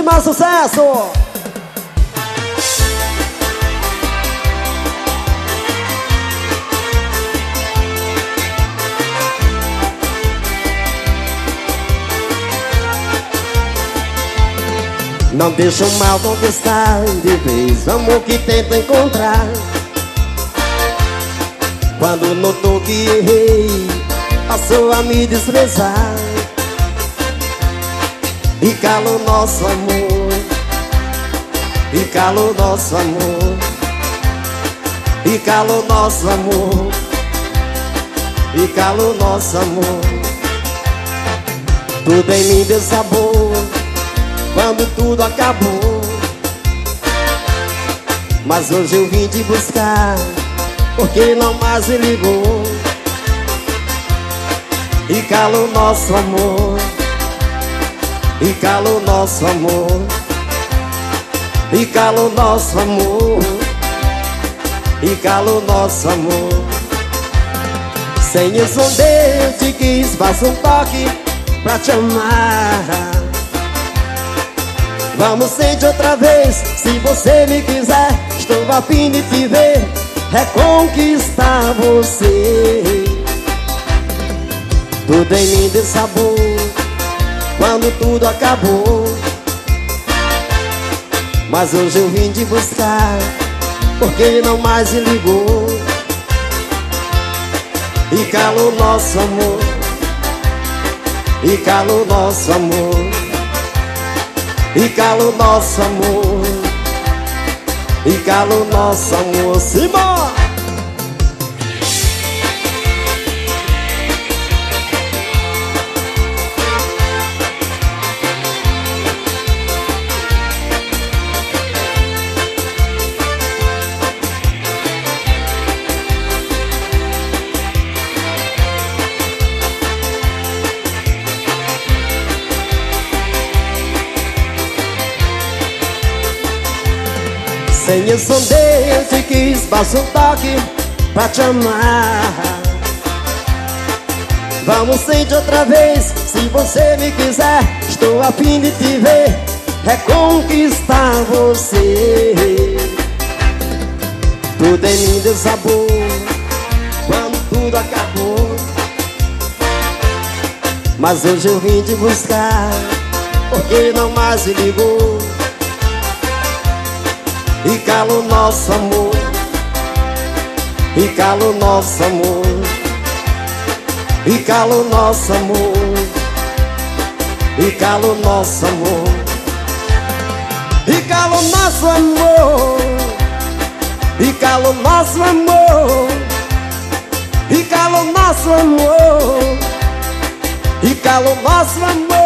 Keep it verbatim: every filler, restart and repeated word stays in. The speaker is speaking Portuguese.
de mais sucesso. Não deixa o mal conquistar de vez o amor que tento encontrar. Quando notou que errei, passou a me desprezar. E cala o nosso amor, e cala o nosso amor, e cala o nosso amor, e cala o nosso amor. Tudo em mim desabou quando tudo acabou. Mas hoje eu vim te buscar, porque não mais me ligou. E cala o nosso amor, e cala o nosso amor, e cala o nosso amor, e cala o nosso amor. Sem esconder, eu te quis, faço um toque pra te amar. Vamos sentir outra vez, se você me quiser. Estou a fim de te ver, reconquistar você. Tudo em mim desabou quando tudo acabou. Mas hoje eu vim te buscar, porque não mais me ligou. E cala o nosso amor, e cala o nosso amor, e cala o nosso amor, e cala o nosso amor. Simão! Sem esconder, eu te quis, faço um toque pra te amar. Vamos sentir outra vez, se você me quiser. Estou a fim de te ver, reconquistar você. Tudo em mim desabou quando tudo acabou. Mas hoje eu vim te buscar, porque não mais me ligou. E cala o nosso amor, e cala o nosso amor, e cala o nosso amor, e cala o nosso amor, e cala o nosso amor, e cala o nosso amor, e cala o nosso amor, e cala o nosso amor.